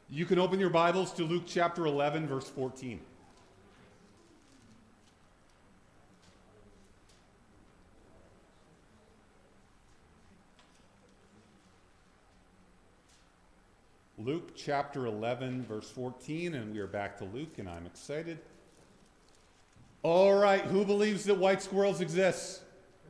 You can open your Bibles to Luke chapter 11, verse 14. Luke chapter 11, verse 14, and we are back to Luke, and I'm excited. All right, who believes that white squirrels exist?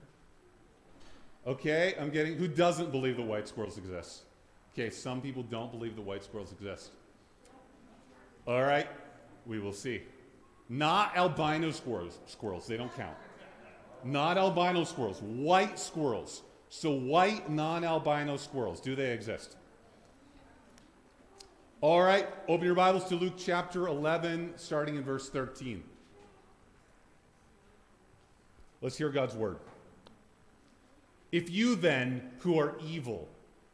Okay, who doesn't believe that white squirrels exist? Okay, some people don't believe that white squirrels exist. All right, we will see. Not albino squirrels, they don't count. Not albino squirrels, white squirrels. So white, non-albino squirrels, do they exist? All right, open your Bibles to Luke chapter 11, starting in verse 13. Let's hear God's word. If you then, who are evil...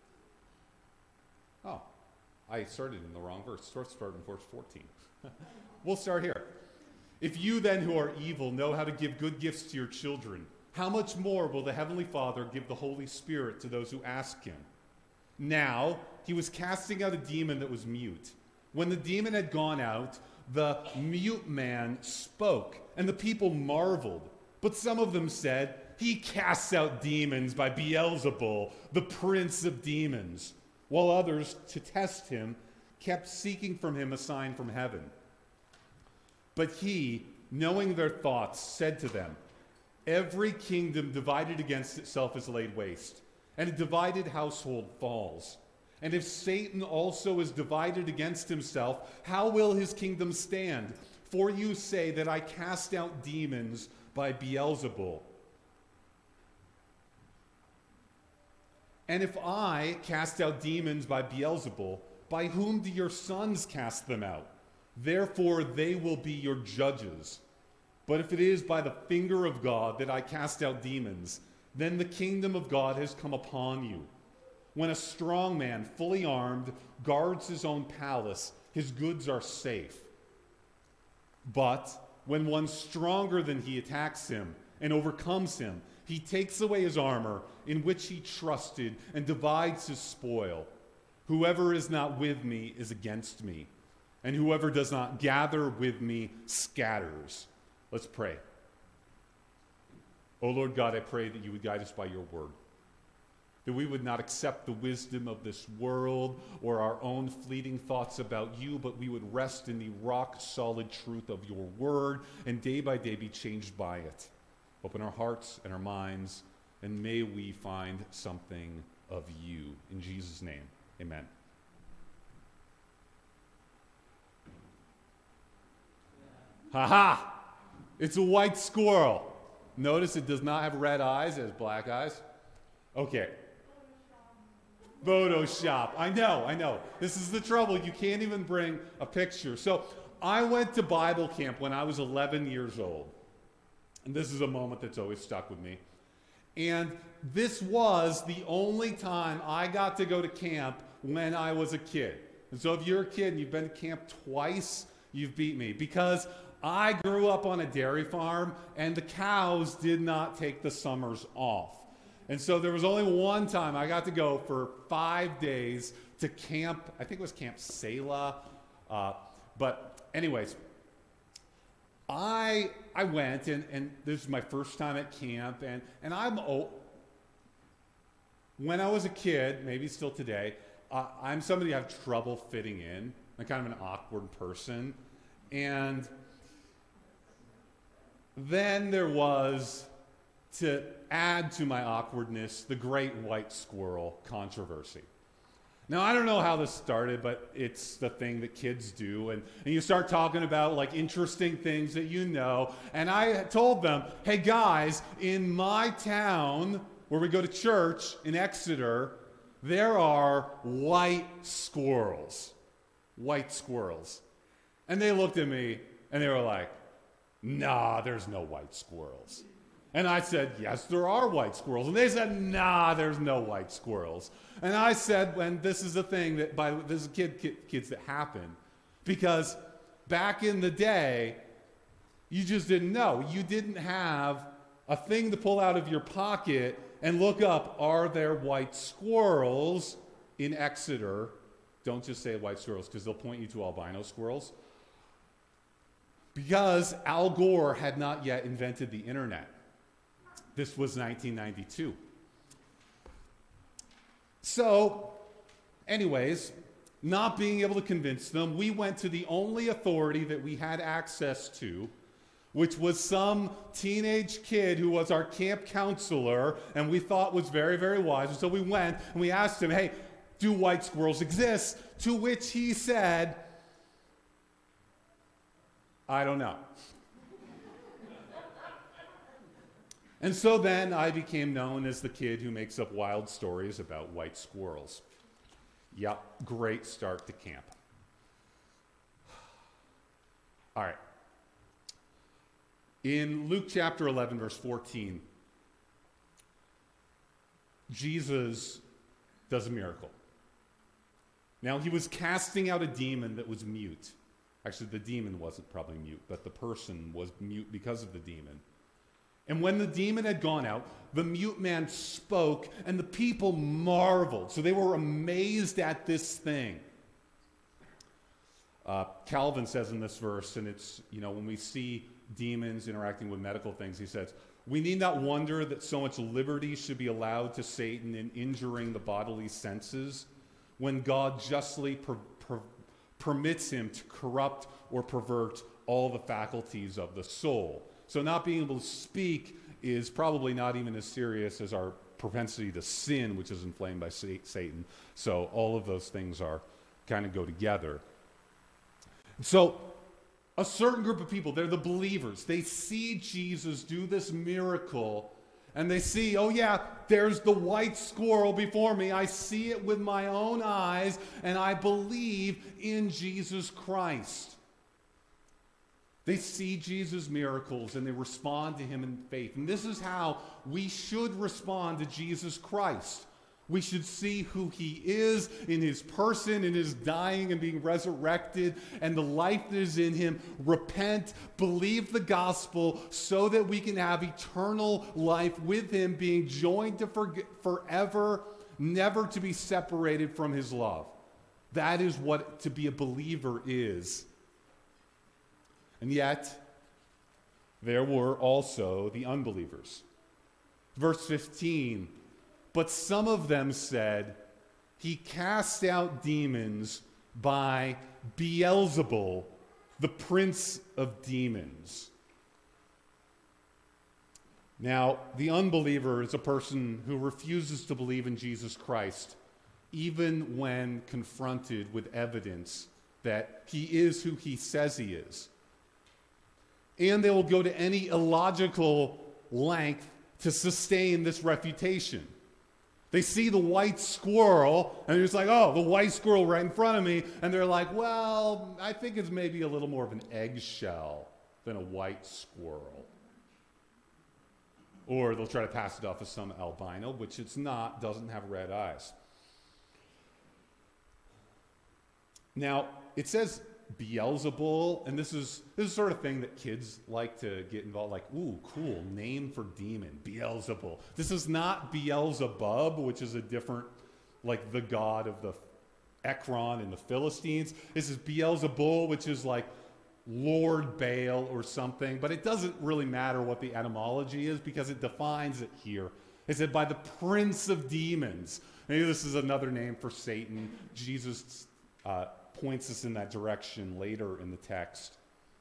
Oh, I started in the wrong verse. Start in verse 14. We'll start here. If you then, who are evil, know how to give good gifts to your children, how much more will the Heavenly Father give the Holy Spirit to those who ask him? Now, he was casting out a demon that was mute. When the demon had gone out, the mute man spoke, and the people marveled. But some of them said, he casts out demons by Beelzebul, the prince of demons. While others, to test him, kept seeking from him a sign from heaven. But he, knowing their thoughts, said to them, every kingdom divided against itself is laid waste, and a divided household falls. And if Satan also is divided against himself, how will his kingdom stand? For you say that I cast out demons by Beelzebul. And if I cast out demons by Beelzebul, by whom do your sons cast them out? Therefore they will be your judges. But if it is by the finger of God that I cast out demons, then the kingdom of God has come upon you. When a strong man, fully armed, guards his own palace, his goods are safe. But when one stronger than he attacks him and overcomes him, he takes away his armor in which he trusted and divides his spoil. Whoever is not with me is against me, and whoever does not gather with me scatters. Let's pray. Oh Lord God, I pray that you would guide us by your word, that we would not accept the wisdom of this world or our own fleeting thoughts about you, but we would rest in the rock-solid truth of your word and day by day be changed by it. Open our hearts and our minds, and may we find something of you. In Jesus' name, amen. Ha-ha! It's a white squirrel. Notice it does not have red eyes, it has black eyes. Okay. Photoshop. I know. This is the trouble. You can't even bring a picture. So I went to Bible camp when I was 11 years old. And this is a moment that's always stuck with me. And this was the only time I got to go to camp when I was a kid. And so if you're a kid and you've been to camp twice, you've beat me. Because I grew up on a dairy farm, and the cows did not take the summers off. And so there was only one time I got to go for 5 days to camp, I think it was Camp Selah. But anyways, I went, and this is my first time at camp, and when I was a kid, maybe still today, I'm somebody who have trouble fitting in. I'm kind of an awkward person. And then there was, to add to my awkwardness, the great white squirrel controversy. Now, I don't know how this started, but it's the thing that kids do. And you start talking about like interesting things that you know. And I told them, hey guys, in my town where we go to church in Exeter, there are white squirrels. White squirrels. And they looked at me and they were like, nah, there's no white squirrels. And I said, yes, there are white squirrels. And they said, nah, there's no white squirrels. And I said, and this is the thing that, this is kids that happen. Because back in the day, you just didn't know. You didn't have a thing to pull out of your pocket and look up, are there white squirrels in Exeter Don't just say white squirrels, because they'll point you to albino squirrels. Because Al Gore had not yet invented the internet. This was 1992. So, anyways, not being able to convince them, we went to the only authority that we had access to, which was some teenage kid who was our camp counselor and we thought was very, very wise. And so we went and we asked him, hey, do white squirrels exist? To which he said, I don't know. And so then I became known as the kid who makes up wild stories about white squirrels. Yep, great start to camp. All right. In Luke chapter 11, verse 14, Jesus does a miracle. Now, he was casting out a demon that was mute. Actually, the demon wasn't probably mute, but the person was mute because of the demon. And when the demon had gone out, the mute man spoke, and the people marveled. So they were amazed at this thing. Calvin says in this verse, and it's, when we see demons interacting with medical things, he says, we need not wonder that so much liberty should be allowed to Satan in injuring the bodily senses when God justly permits him to corrupt or pervert all the faculties of the soul. So not being able to speak is probably not even as serious as our propensity to sin, which is inflamed by Satan. So all of those things are kind of go together. So a certain group of people, they're the believers. They see Jesus do this miracle, and they see, oh yeah, there's the white squirrel before me. I see it with my own eyes, and I believe in Jesus Christ. They see Jesus' miracles, and they respond to him in faith. And this is how we should respond to Jesus Christ. We should see who he is in his person, in his dying and being resurrected, and the life that is in him. Repent, believe the gospel, so that we can have eternal life with him, being joined to forever, never to be separated from his love. That is what to be a believer is. And yet, there were also the unbelievers. Verse 15, but some of them said, he cast out demons by Beelzebul, the prince of demons. Now, the unbeliever is a person who refuses to believe in Jesus Christ, even when confronted with evidence that he is who he says he is. And they will go to any illogical length to sustain this refutation. They see the white squirrel, and they're just like, oh, the white squirrel right in front of me. And they're like, well, I think it's maybe a little more of an eggshell than a white squirrel. Or they'll try to pass it off as some albino, which it's not, doesn't have red eyes. Now, it says Beelzebul, and this is the sort of thing that kids like to get involved, like, ooh, cool, name for demon, Beelzebul. This is not Beelzebub, which is a different, like the god of the Ekron and the Philistines. This is Beelzebul, which is like Lord Baal or something, but it doesn't really matter what the etymology is because it defines it here. It said by the prince of demons. Maybe this is another name for Satan. Jesus points us in that direction later in the text.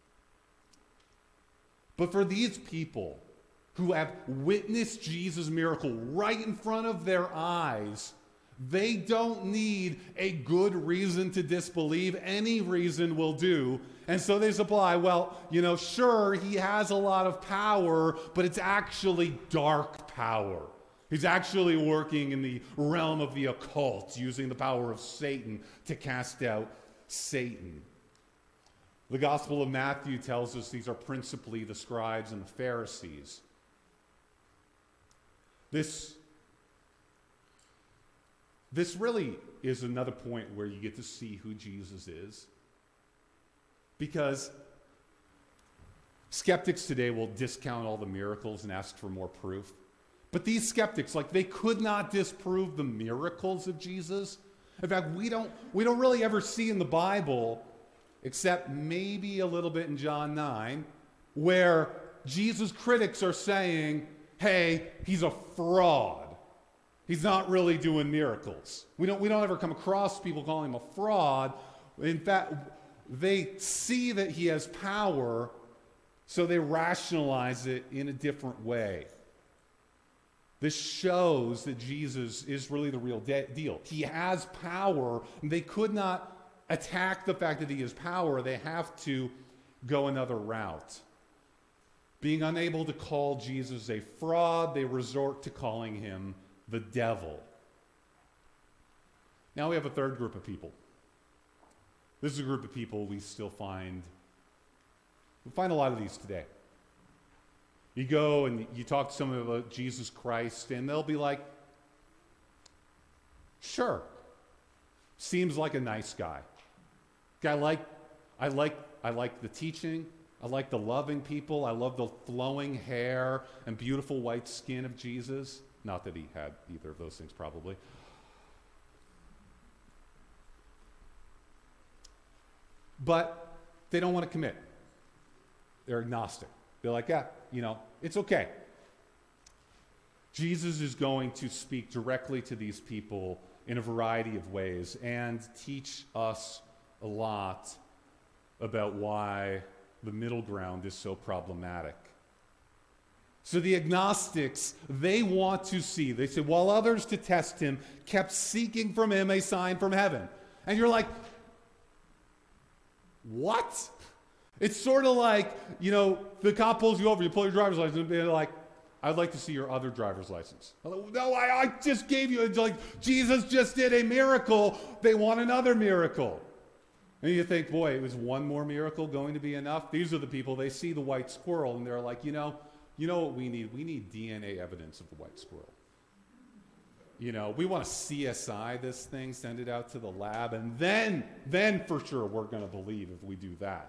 But for these people who have witnessed Jesus' miracle right in front of their eyes, they don't need a good reason to disbelieve. Any reason will do. And so they supply, well, sure, he has a lot of power, but it's actually dark power. He's actually working in the realm of the occult, using the power of Satan to cast out Satan. The Gospel of Matthew tells us these are principally the scribes and the Pharisees. This really is another point where you get to see who Jesus is. Because skeptics today will discount all the miracles and ask for more proof. But these skeptics, they could not disprove the miracles of Jesus, In fact, we don't really ever see in the Bible, except maybe a little bit in John 9, where Jesus' critics are saying, hey, he's a fraud. He's not really doing miracles. We don't ever come across people calling him a fraud. In fact, they see that he has power, so they rationalize it in a different way. This shows that Jesus is really the real deal. He has power, and they could not attack the fact that he has power. They have to go another route. Being unable to call Jesus a fraud, they resort to calling him the devil. Now we have a third group of people. This is a group of people we find a lot of these today. You go and you talk to someone about Jesus Christ, and they'll be like, sure, seems like a nice guy. I like the teaching. I like the loving people. I love the flowing hair and beautiful white skin of Jesus. Not that he had either of those things, probably. But they don't want to commit. They're agnostic. They're like, yeah, it's okay. Jesus is going to speak directly to these people in a variety of ways and teach us a lot about why the middle ground is so problematic. So the agnostics, they want to see. They say, while others to test him kept seeking from him a sign from heaven. And you're like, what? It's sort of like, the cop pulls you over, you pull your driver's license, and they're like, I'd like to see your other driver's license. No, I just gave you, it's like, Jesus just did a miracle. They want another miracle. And you think, boy, was one more miracle going to be enough? These are the people, they see the white squirrel, and they're like, you know what we need? We need DNA evidence of the white squirrel. We want to CSI this thing, send it out to the lab, and then for sure we're going to believe if we do that.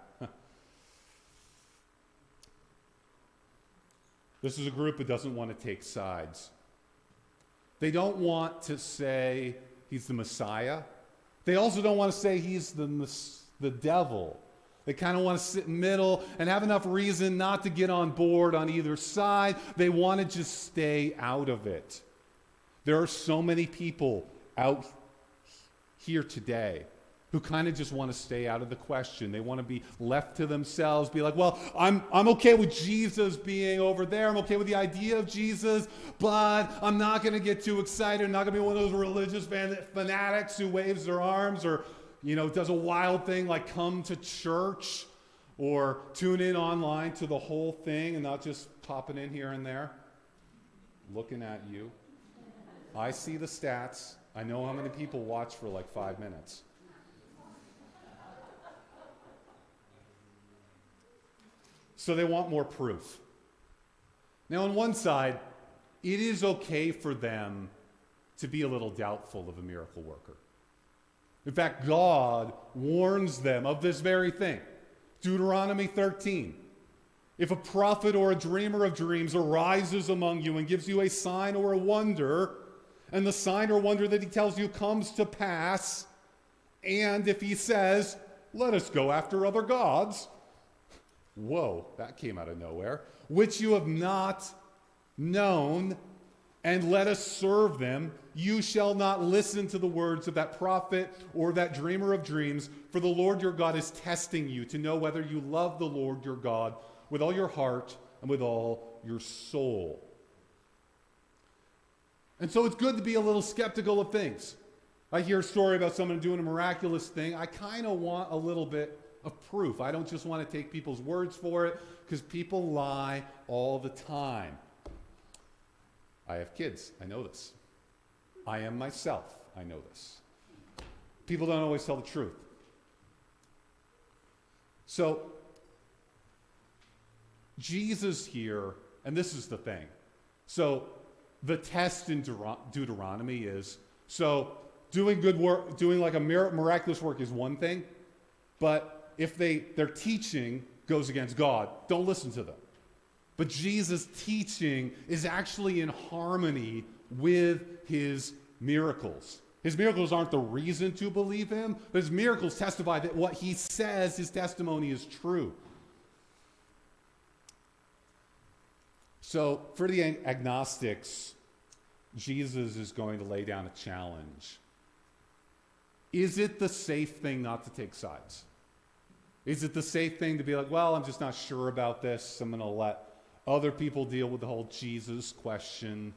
This is a group that doesn't want to take sides. They don't want to say he's the Messiah. They also don't want to say he's the devil. They kind of want to sit in the middle and have enough reason not to get on board on either side. They want to just stay out of it. There are so many people out here today who kind of just want to stay out of the question. They want to be left to themselves, be like, well, I'm okay with Jesus being over there. I'm okay with the idea of Jesus, but I'm not going to get too excited. I'm not going to be one of those religious fanatics who waves their arms or, does a wild thing like come to church or tune in online to the whole thing and not just popping in here and there, looking at you. I see the stats. I know how many people watch for like 5 minutes. So they want more proof. Now, on one side, it is okay for them to be a little doubtful of a miracle worker. In fact, God warns them of this very thing. Deuteronomy 13. If a prophet or a dreamer of dreams arises among you and gives you a sign or a wonder, and the sign or wonder that he tells you comes to pass, and if he says, let us go after other gods, whoa, that came out of nowhere, which you have not known, and let us serve them, you shall not listen to the words of that prophet or that dreamer of dreams, for the Lord your God is testing you to know whether you love the Lord your God with all your heart and with all your soul. And so it's good to be a little skeptical of things. I hear a story about someone doing a miraculous thing. I kind of want a little bit of proof. I don't just want to take people's words for it, because people lie all the time. I have kids. I know this. I am myself. I know this. People don't always tell the truth. So, Jesus here, and this is the thing. So, the test in Deuteronomy is, so doing good work, doing like a miraculous work is one thing, but if their teaching goes against God, don't listen to them. But Jesus' teaching is actually in harmony with his miracles. His miracles aren't the reason to believe him, but his miracles testify that what he says, his testimony is true. So for the agnostics, Jesus is going to lay down a challenge. Is it the safe thing not to take sides? Is it the safe thing to be like, well, I'm just not sure about this. I'm going to let other people deal with the whole Jesus question.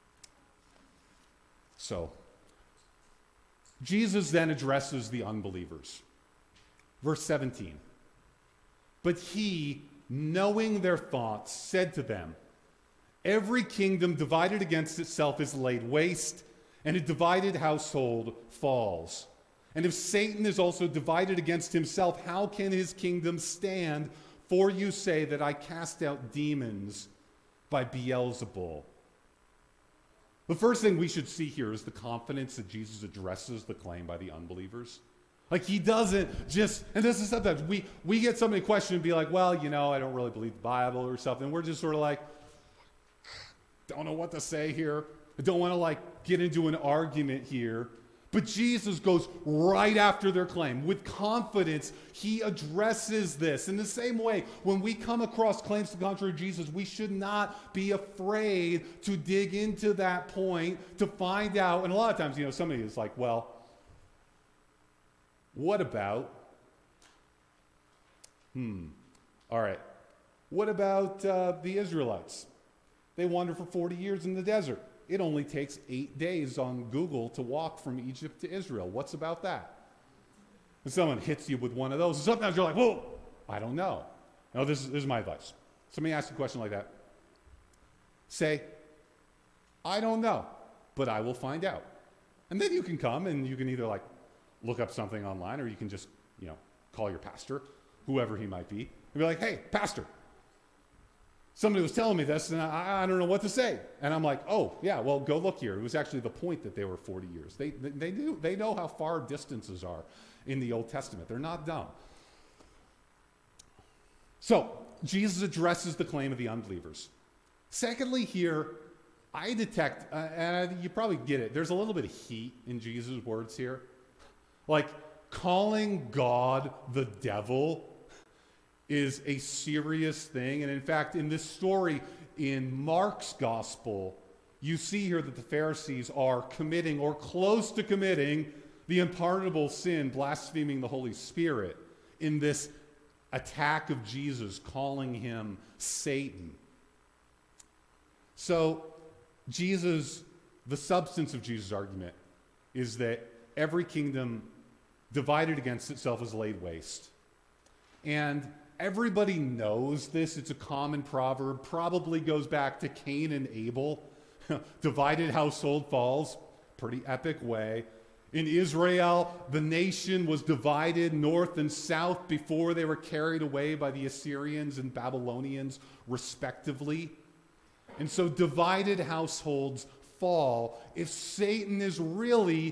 So, Jesus then addresses the unbelievers. Verse 17. But he, knowing their thoughts, said to them, every kingdom divided against itself is laid waste, and a divided household falls. And if Satan is also divided against himself, how can his kingdom stand? For you say that I cast out demons by Beelzebul. The first thing we should see here is the confidence that Jesus addresses the claim by the unbelievers. Like he doesn't just, and this is sometimes we get somebody question and be like, well, you know, I don't really believe the Bible or something. We're just sort of like, don't know what to say here. I don't want to like get into an argument here. But Jesus goes right after their claim. With confidence, he addresses this. In the same way, when we come across claims to the contrary of Jesus, we should not be afraid to dig into that point to find out. And a lot of times, you know, somebody is like, well, what about? All right. What about the Israelites? They wandered for 40 years in the desert. It only takes 8 days on Google to walk from Egypt to Israel. What's about that? And someone hits you with one of those. And sometimes you're like, whoa, I don't know. No, this is my advice. Somebody asks a question like that. Say, I don't know, but I will find out. And then you can come and you can either like look up something online or you can just, you know, call your pastor, whoever he might be, and be like, hey, pastor, somebody was telling me this, and I don't know what to say. And I'm like, oh, yeah, well, go look here. It was actually the point that they were 40 years. They know how far distances are in the Old Testament. They're not dumb. So, Jesus addresses the claim of the unbelievers. Secondly, here, I detect, and you probably get it, there's a little bit of heat in Jesus' words here. Like, calling God the devil is a serious thing. And in fact, in this story in Mark's gospel, you see here that the Pharisees are committing or close to committing the unpardonable sin, blaspheming the Holy Spirit, in this attack of Jesus, calling him Satan. So Jesus, the substance of Jesus' argument is that every kingdom divided against itself is laid waste. And everybody knows this. It's a common proverb. Probably goes back to Cain and Abel. Divided household falls. Pretty epic way. In Israel, the nation was divided north and south before they were carried away by the Assyrians and Babylonians, respectively. And so divided households fall. If Satan is really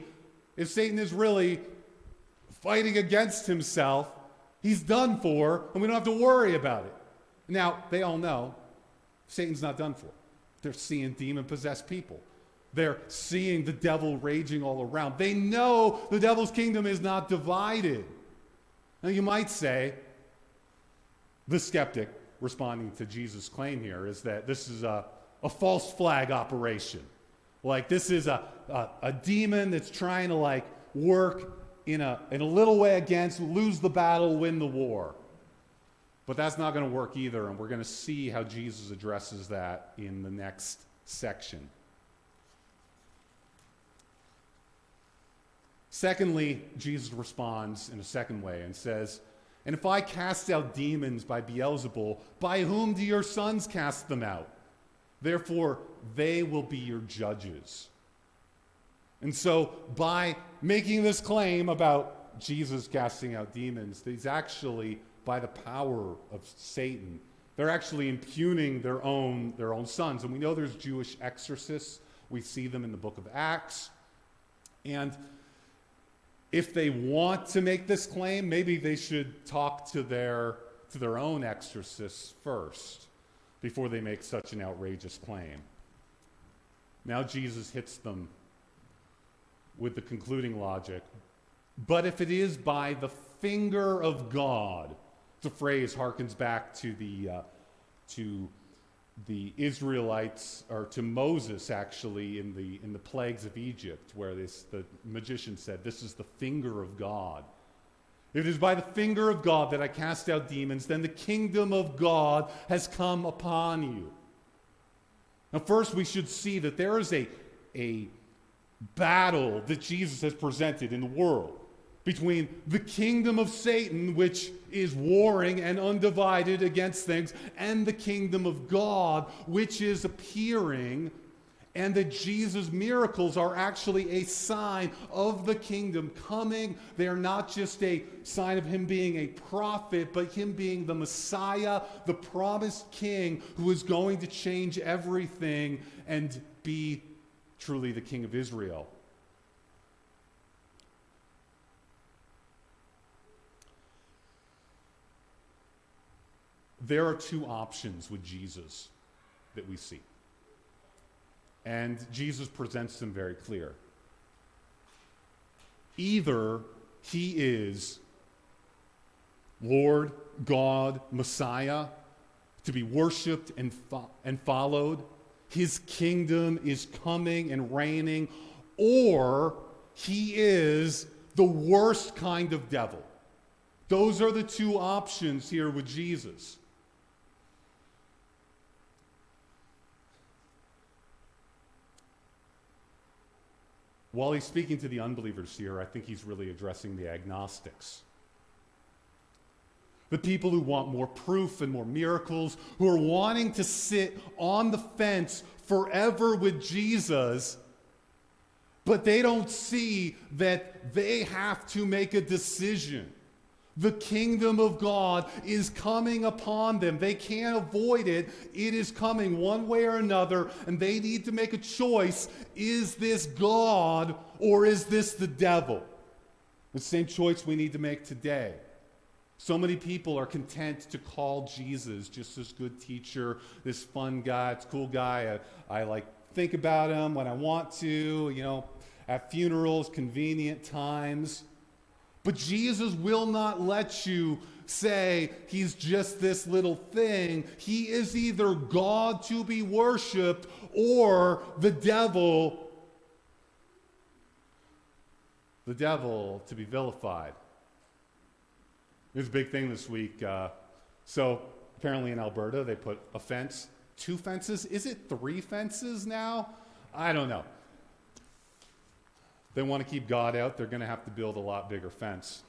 fighting against himself, he's done for, and we don't have to worry about it. Now, they all know Satan's not done for. They're seeing demon-possessed people. They're seeing the devil raging all around. They know the devil's kingdom is not divided. Now, you might say, the skeptic responding to Jesus' claim here is that this is a false flag operation. Like, this is a demon that's trying to, like, work in a little way against, lose the battle, win the war. But that's not going to work either, and we're going to see how Jesus addresses that in the next section. Secondly, Jesus responds in a second way and says, and if I cast out demons by Beelzebul, by whom do your sons cast them out? Therefore, they will be your judges. And so, by making this claim about Jesus casting out demons, he's actually, by the power of Satan, they're actually impugning their own sons. And we know there's Jewish exorcists. We see them in the book of Acts. And if they want to make this claim, maybe they should talk to their own exorcists first before they make such an outrageous claim. Now Jesus hits them with the concluding logic. But if it is by the finger of God, the phrase harkens back to the Israelites, or to Moses actually in the plagues of Egypt, where the magician said, "This is the finger of God." If it is by the finger of God that I cast out demons, then the kingdom of God has come upon you. Now, first we should see that there is a battle that Jesus has presented in the world between the kingdom of Satan, which is warring and undivided against things, and the kingdom of God, which is appearing, and that Jesus' miracles are actually a sign of the kingdom coming. They are not just a sign of him being a prophet, but him being the Messiah, the promised king who is going to change everything and be truly the King of Israel. There are two options with Jesus that we see. And Jesus presents them very clear. Either he is Lord, God, Messiah, to be worshiped and followed. His kingdom is coming and reigning. Or he is the worst kind of devil. Those are the two options here with Jesus. While he's speaking to the unbelievers here, I think he's really addressing the agnostics. The people who want more proof and more miracles, who are wanting to sit on the fence forever with Jesus, but they don't see that they have to make a decision. The kingdom of God is coming upon them. They can't avoid it. It is coming one way or another, and they need to make a choice. Is this God or is this the devil? The same choice we need to make today. So many people are content to call Jesus just this good teacher, this fun guy, this cool guy. I like think about him when I want to, at funerals, convenient times. But Jesus will not let you say he's just this little thing. He is either God to be worshipped or the devil to be vilified. There's a big thing this week. So apparently in Alberta, they put a fence, 2 fences. Is it 3 fences now? I don't know. They want to keep God out, they're going to have to build a lot bigger fence.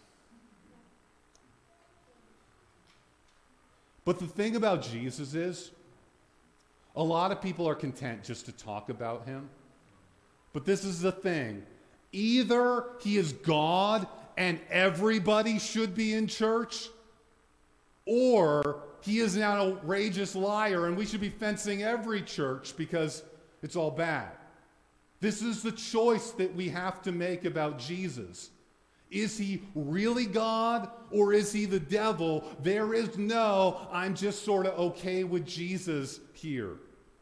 But the thing about Jesus is, a lot of people are content just to talk about him. But this is the thing. Either he is God and everybody should be in church, or he is an outrageous liar and we should be fencing every church because it's all bad. This is the choice that we have to make about Jesus. Is he really God or is he the devil? There is no, I'm just sort of okay with Jesus here.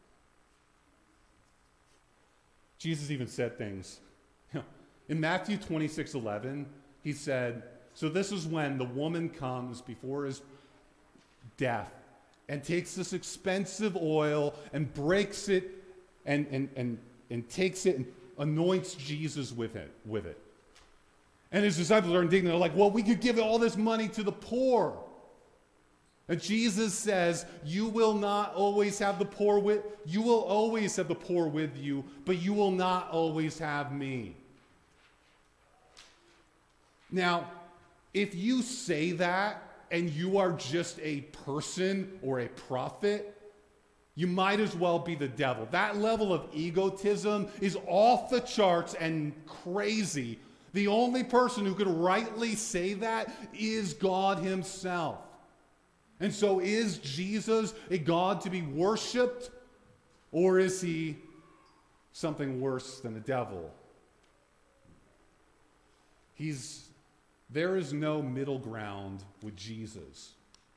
Jesus even said things. In Matthew 26:11, he said, so this is when the woman comes before his death and takes this expensive oil and breaks it and takes it and anoints Jesus with it. And his disciples are indignant. They're like, well, we could give all this money to the poor. And Jesus says, you will not always have the poor with you, will always have the poor with you, but you will not always have me. Now, if you say that and you are just a person or a prophet, you might as well be the devil. That level of egotism is off the charts and crazy. The only person who could rightly say that is God himself. And so is Jesus a God to be worshipped, or is he something worse than the devil? There is no middle ground with Jesus.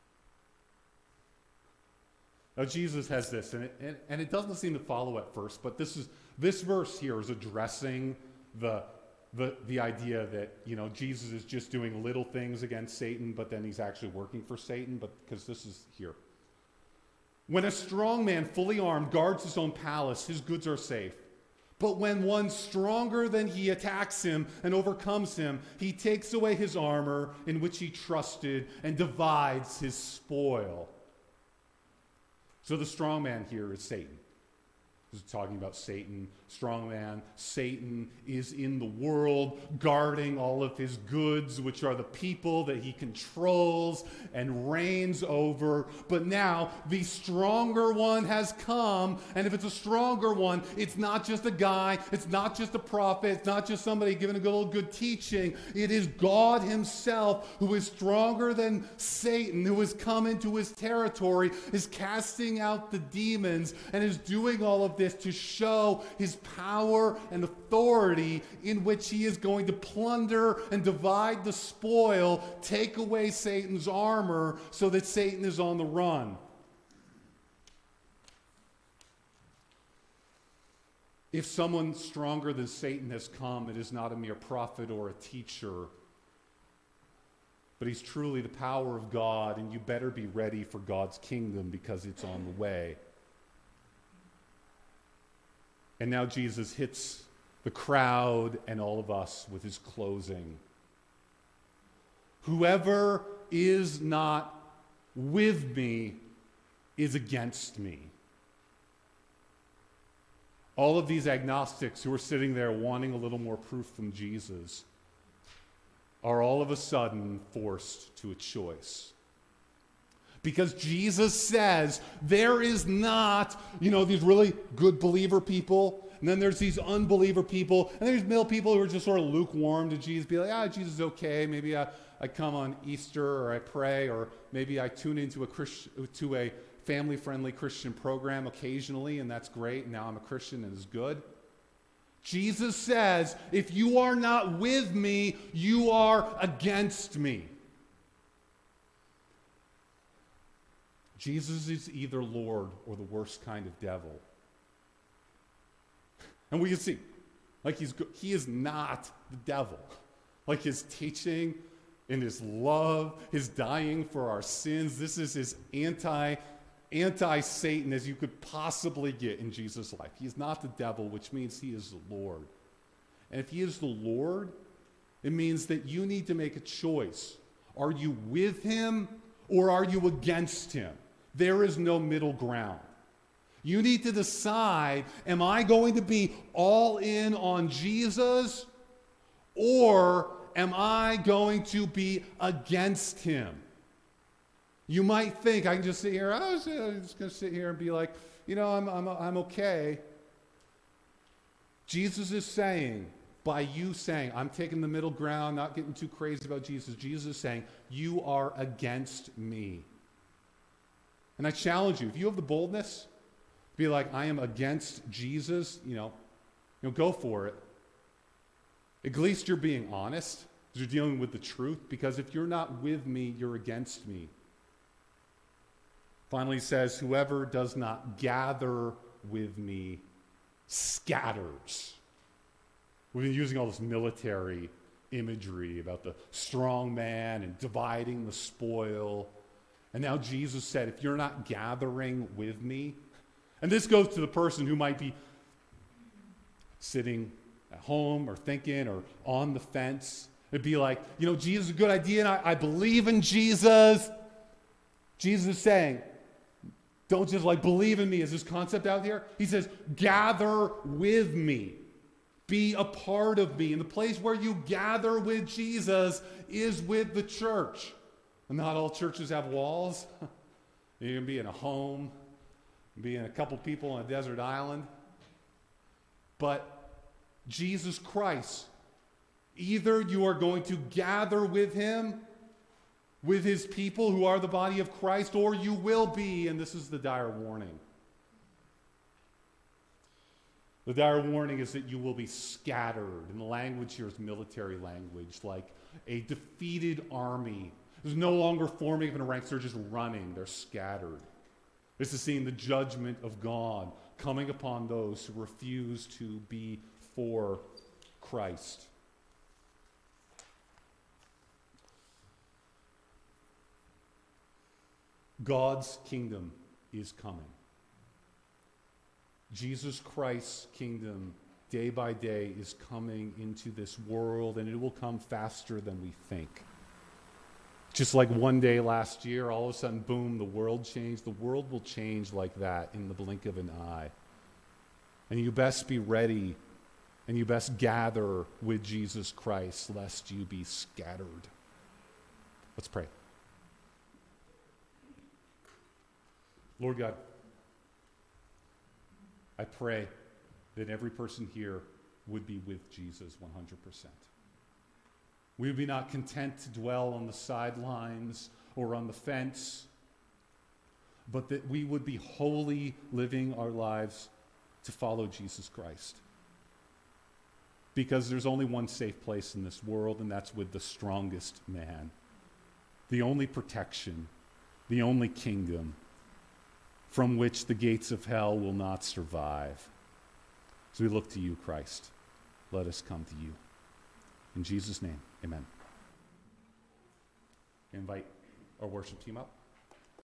Now, Jesus has this, and it doesn't seem to follow at first, but this verse here is addressing the the idea that, Jesus is just doing little things against Satan, but then he's actually working for Satan, but because this is here. When a strong man, fully armed, guards his own palace, his goods are safe. But when one stronger than he attacks him and overcomes him, he takes away his armor in which he trusted and divides his spoil. So the strong man here is Satan. This is talking about Satan, strong man. Satan is in the world, guarding all of his goods, which are the people that he controls and reigns over. But now the stronger one has come, and if it's a stronger one, it's not just a guy, it's not just a prophet, it's not just somebody giving a little good teaching. It is God himself who is stronger than Satan, who has come into his territory, is casting out the demons, and is doing all of this to show his power and authority, in which he is going to plunder and divide the spoil, take away Satan's armor so that Satan is on the run. If someone stronger than Satan has come, it is not a mere prophet or a teacher, but he's truly the power of God, and you better be ready for God's kingdom because it's on the way. And now Jesus hits the crowd and all of us with his closing. Whoever is not with me is against me. All of these agnostics who are sitting there wanting a little more proof from Jesus are all of a sudden forced to a choice. Because Jesus says there is not, these really good believer people, and then there's these unbeliever people, and there's middle people who are just sort of lukewarm to Jesus, be like, Jesus is okay, maybe I come on Easter, or I pray, or maybe I tune into a family-friendly Christian program occasionally, and that's great, now I'm a Christian and it's good. Jesus says, if you are not with me, you are against me. Jesus is either Lord or the worst kind of devil. And we can see, he is not the devil. Like his teaching and his love, his dying for our sins, this is as anti-Satan as you could possibly get in Jesus' life. He is not the devil, which means he is the Lord. And if he is the Lord, it means that you need to make a choice. Are you with him or are you against him? There is no middle ground. You need to decide, am I going to be all in on Jesus, or am I going to be against him? You might think, I can just sit here, I'm just going to sit here and be like, I'm okay. Jesus is saying, by you saying, I'm taking the middle ground, not getting too crazy about Jesus, Jesus is saying, you are against me. And I challenge you, if you have the boldness, be like, I am against Jesus, go for it. At least you're being honest, because you're dealing with the truth, because if you're not with me, you're against me. Finally, he says, whoever does not gather with me scatters. We've been using all this military imagery about the strong man and dividing the spoil. And now Jesus said, if you're not gathering with me, and this goes to the person who might be sitting at home or thinking or on the fence. It'd be like, Jesus is a good idea, and I believe in Jesus. Jesus is saying, don't just believe in me. Is this concept out here? He says, gather with me. Be a part of me. And the place where you gather with Jesus is with the church. And not all churches have walls. You can be in a home, be in a couple people on a desert island. But Jesus Christ, either you are going to gather with him, with his people who are the body of Christ, or you will be, and this is the dire warning. The dire warning is that you will be scattered. And the language here is military language, like a defeated army. There's no longer forming up in ranks, they're just running, they're scattered. This is seeing the judgment of God coming upon those who refuse to be for Christ. God's kingdom is coming. Jesus Christ's kingdom, day by day, is coming into this world, and it will come faster than we think. Just like one day last year, all of a sudden, boom, the world changed. The world will change like that in the blink of an eye. And you best be ready, and you best gather with Jesus Christ, lest you be scattered. Let's pray. Lord God, I pray that every person here would be with Jesus 100%. We would be not content to dwell on the sidelines or on the fence, but that we would be wholly living our lives to follow Jesus Christ. Because there's only one safe place in this world, and that's with the strongest man. The only protection, the only kingdom from which the gates of hell will not survive. So we look to you, Christ. Let us come to you. In Jesus' name, amen. I invite our worship team up.